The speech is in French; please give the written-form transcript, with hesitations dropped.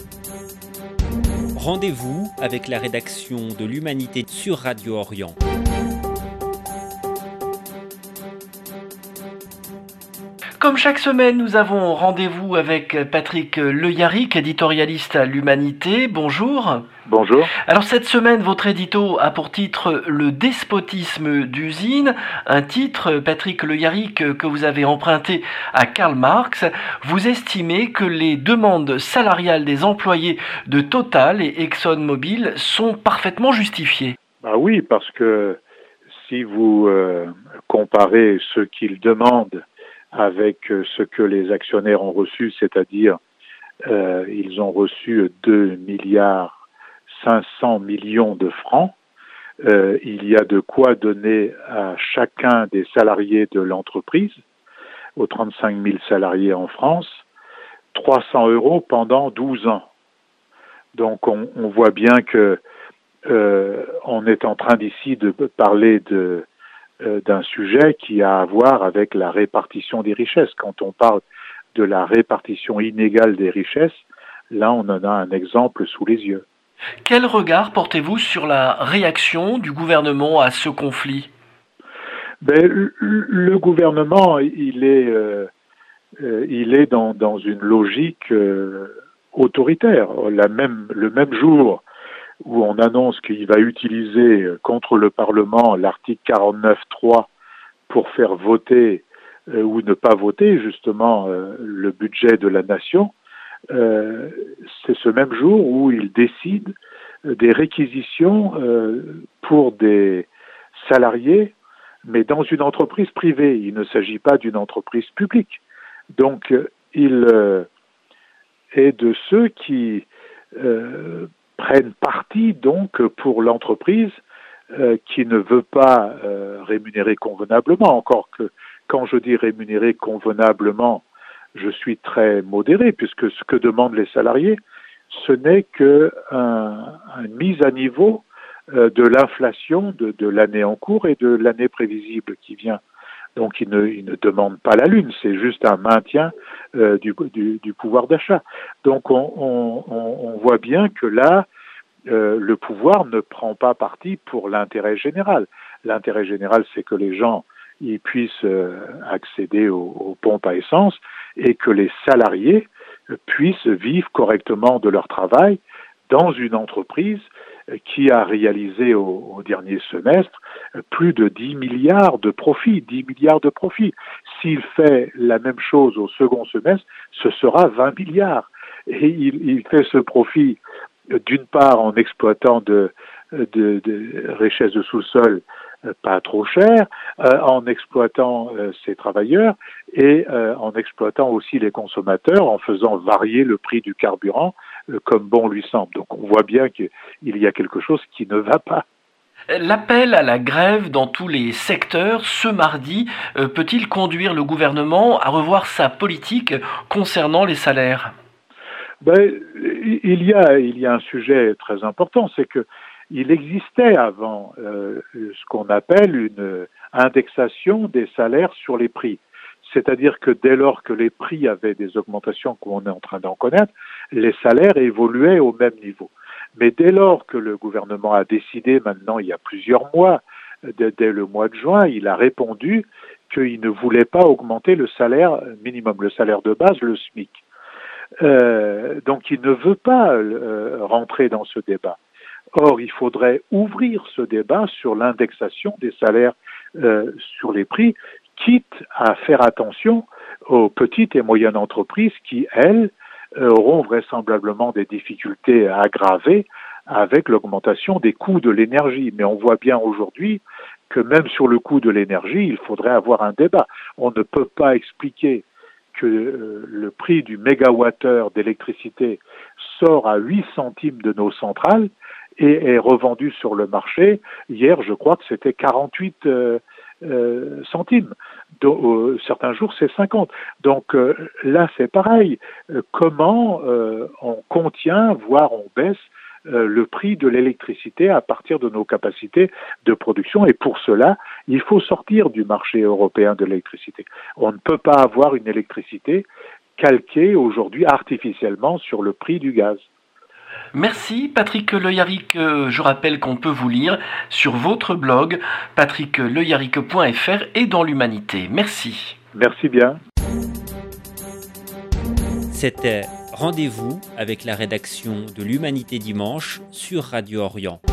Rendez-vous avec la rédaction de l'Humanité sur Radio Orient. Comme chaque semaine, nous avons rendez-vous avec Patrick Le Yarrick, éditorialiste à l'Humanité. Bonjour. Bonjour. Alors cette semaine, votre édito a pour titre « Le despotisme d'usine », un titre, Patrick Le Yarrick, que vous avez emprunté à Karl Marx. Vous estimez que les demandes salariales des employés de Total et ExxonMobil sont parfaitement justifiées. Bah oui, parce que si vous comparez ce qu'ils demandent avec ce que les actionnaires ont reçu, c'est-à-dire ils ont reçu 2 milliards 500 millions de francs, il y a de quoi donner à chacun des salariés de l'entreprise, aux 35 000 salariés en France, 300 € pendant 12 ans. Donc on voit bien que on est en train d'ici de parler d'un sujet qui a à voir avec la répartition des richesses. Quand on parle de la répartition inégale des richesses, là on en a un exemple sous les yeux. Quel regard portez-vous sur la réaction du gouvernement à ce conflit ? Le gouvernement, il est dans une logique autoritaire. Le même jour où on annonce qu'il va utiliser contre le Parlement l'article 49.3 pour faire voter ou ne pas voter justement le budget de la nation, c'est ce même jour où il décide des réquisitions pour des salariés, mais dans une entreprise privée. Il ne s'agit pas d'une entreprise publique. Donc, il est de ceux qui prennent parti donc pour l'entreprise qui ne veut pas rémunérer convenablement. Encore que quand je dis rémunérer convenablement, je suis très modéré, puisque ce que demandent les salariés, ce n'est qu'une mise à niveau de l'inflation de l'année en cours et de l'année prévisible qui vient. Donc ils ne demandent pas la lune, c'est juste un maintien du pouvoir d'achat. Donc on voit bien que là, le pouvoir ne prend pas parti pour l'intérêt général. L'intérêt général, c'est que les gens ils puissent accéder aux pompes à essence et que les salariés puissent vivre correctement de leur travail dans une entreprise qui a réalisé au dernier semestre plus de 10 milliards de profits. 10 milliards de profits. S'il fait la même chose au second semestre, ce sera 20 milliards. Et il fait ce profit d'une part en exploitant de richesses de sous-sol pas trop cher, en exploitant ses travailleurs et en exploitant aussi les consommateurs, en faisant varier le prix du carburant comme bon lui semble. Donc on voit bien qu'il y a quelque chose qui ne va pas. L'appel à la grève dans tous les secteurs ce mardi peut-il conduire le gouvernement à revoir sa politique concernant les salaires ? Il y a un sujet très important, c'est que il existait avant ce qu'on appelle une indexation des salaires sur les prix. C'est-à-dire que dès lors que les prix avaient des augmentations qu'on est en train d'en connaître, les salaires évoluaient au même niveau. Mais dès lors que le gouvernement a décidé, maintenant il y a plusieurs mois, dès le mois de juin, il a répondu qu'il ne voulait pas augmenter le salaire minimum, le salaire de base, le SMIC. Donc il ne veut pas rentrer dans ce débat. Or, il faudrait ouvrir ce débat sur l'indexation des salaires sur les prix, quitte à faire attention aux petites et moyennes entreprises qui, elles, auront vraisemblablement des difficultés à aggraver avec l'augmentation des coûts de l'énergie. Mais on voit bien aujourd'hui que même sur le coût de l'énergie, il faudrait avoir un débat. On ne peut pas expliquer que le prix du mégawattheure d'électricité sort à 8 centimes de nos centrales et est revendu sur le marché. Hier, je crois que c'était 48 centimes. Certains jours, c'est 50. Donc là, c'est pareil. Comment on contient, voire on baisse le prix de l'électricité à partir de nos capacités de production. Et pour cela, il faut sortir du marché européen de l'électricité. On ne peut pas avoir une électricité calqué aujourd'hui artificiellement sur le prix du gaz. Merci Patrick Le Yarrick. Je rappelle qu'on peut vous lire sur votre blog patrickleyarrick.fr et dans l'Humanité. Merci. Merci bien. C'était Rendez-vous avec la rédaction de l'Humanité dimanche sur Radio Orient.